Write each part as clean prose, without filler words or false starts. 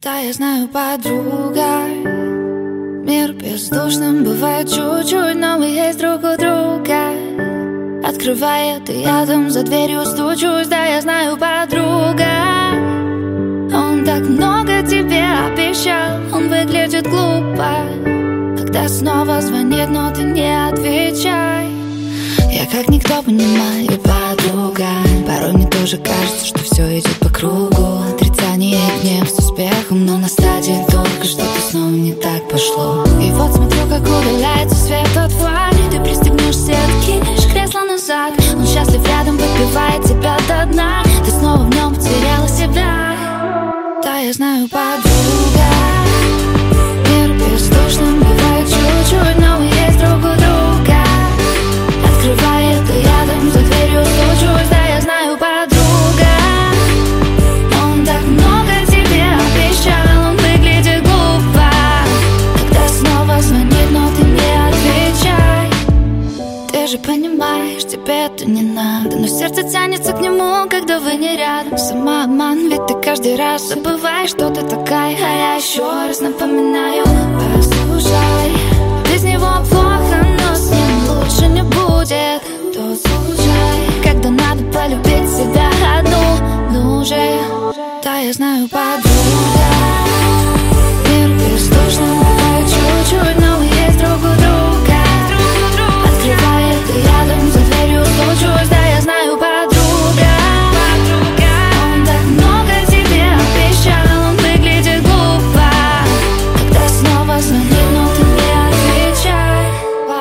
Да, я знаю, подруга, мир бездушным бывает чуть-чуть, но мы есть друг у друга. Открывает, и я там за дверью стучусь. Да, я знаю, подруга, он так много тебе обещал. Он выглядит глупо, когда снова звонит, но ты не отвечай. Я как никто понимаю, подруга, порой мне тоже кажется, что все идет по кругу. Отрицание и гнев с успехом, но на стадии только что-то снова не так пошло. И вот смотрю, как удаляется свет от фар. Ты пристегнешься, откинешь кресло назад. Он счастлив рядом, выпивает тебя до дна. Ты снова в нем потеряла себя. Да, я знаю, подруга, мир бездушным бывает чуть-чуть, но мы есть друг у друга. Открывает, и рядом за дверью стучусь. Да, я знаю, подруга, он так много тебе обещал. Он выглядит глупо, когда снова звонит, но ты не отвечай. Ты же понимаешь, тебе это не надо, но сердце тянется к нему, когда вы не рядом. Самообман, ведь ты каждый раз забываешь, что ты такая. А я еще раз напоминаю, послушай, без него плохо, но с ним лучше не будет. Тот случай, когда надо полюбить себя одну. Ну же, да, я знаю, подруга, мир бездушным бывает чуть-чуть, но мы есть друг у друга. Открывает, и рядом за дверью стучусь. Да, я знаю, подруга, он так много тебе обещал. Он выглядит глупо, когда снова звонит, но ты не отвечай.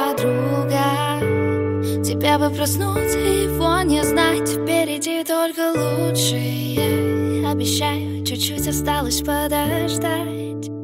Подруга, тебе бы проснуться и его не знать. Впереди только лучшее. Обещаю, чуть-чуть осталось подождать.